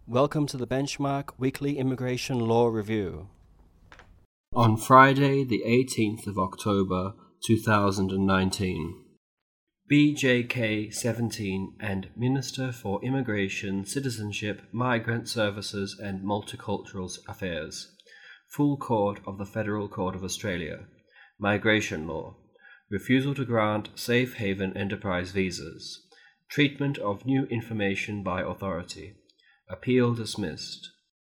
Welcome to the Benchmark Weekly Immigration Law Review. On Friday, the 18th of October, 2019, BJK 17 and Minister for Immigration, Citizenship, Migrant Services and Multicultural Affairs, Full Court of the Federal Court of Australia, Migration Law, Refusal to Grant Safe Haven Enterprise Visas, Treatment of New Information by Authority, Appeal dismissed.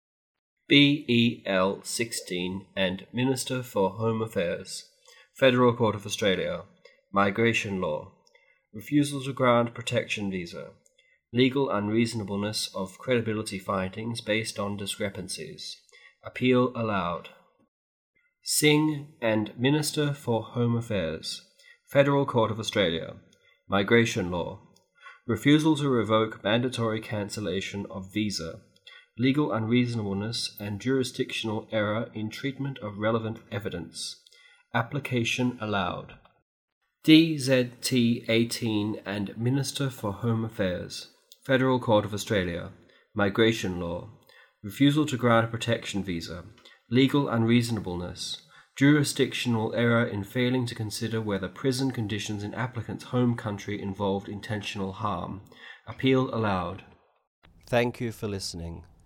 BEL 16 and Minister for Home Affairs, Federal Court of Australia, Migration Law, Refusal to Grant Protection Visa, Legal Unreasonableness of Credibility Findings based on Discrepancies, Appeal allowed. Singh and Minister for Home Affairs, Federal Court of Australia, Migration Law, Refusal to revoke mandatory cancellation of visa, legal unreasonableness and jurisdictional error in treatment of relevant evidence, application allowed. DZT 18 and Minister for Home Affairs, Federal Court of Australia, Migration Law, Refusal to grant a protection visa, legal unreasonableness, jurisdictional error in failing to consider whether prison conditions in applicant's home country involved intentional harm. Appeal allowed. Thank you for listening.